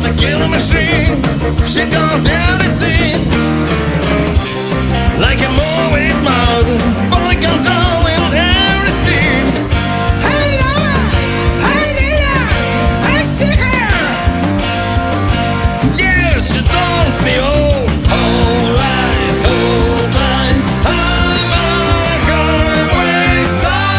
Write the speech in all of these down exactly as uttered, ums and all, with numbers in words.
a killing machine. She got everything, like a movie mouse, body controlling everything. Hey lover, hey Nina, I see her. Yeah, she turns me on whole life, whole time. I'm a highway star.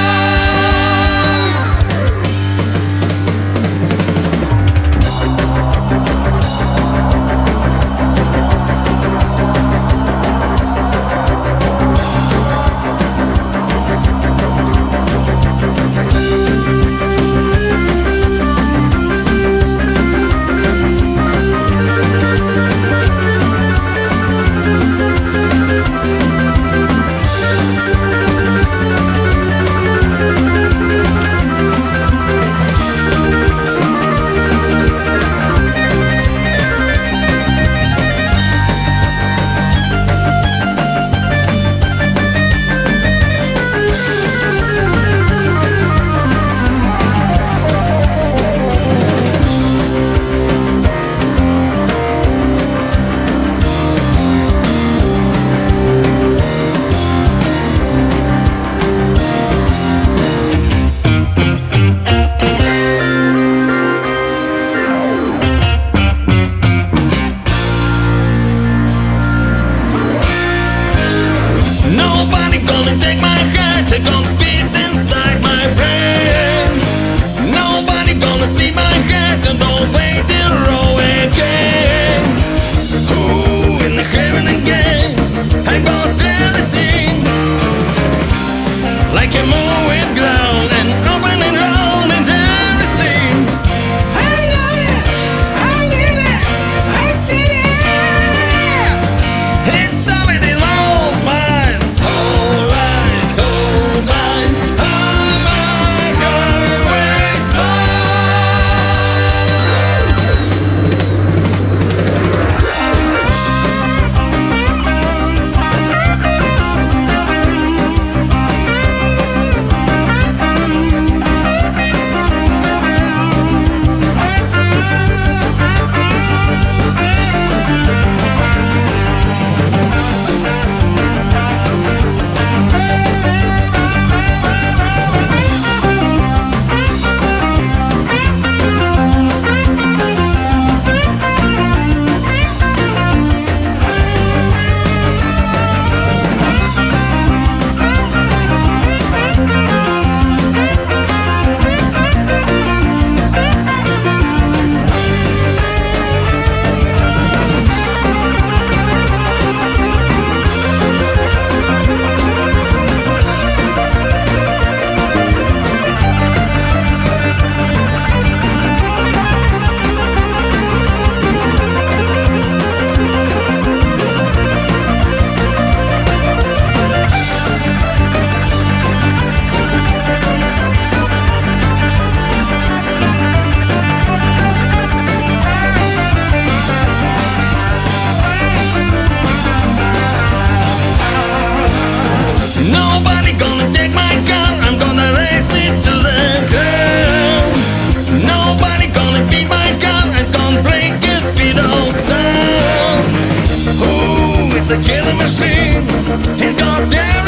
Nobody gonna take my heart, they're gonna spit inside my brain. Nobody gonna steal my heart and don't wait till row again. Who in the heaven again? I got everything, like a moving ground and open and round and everything. Hey lover, hey Nina, I see her. It's already lost mine. Whole life, whole time. I'm a highway star. Nobody gonna take my car, I'm gonna race it to the ground. Nobody gonna beat my car, it's gonna break the speed of sound. Who is a killing machine? He's got everything.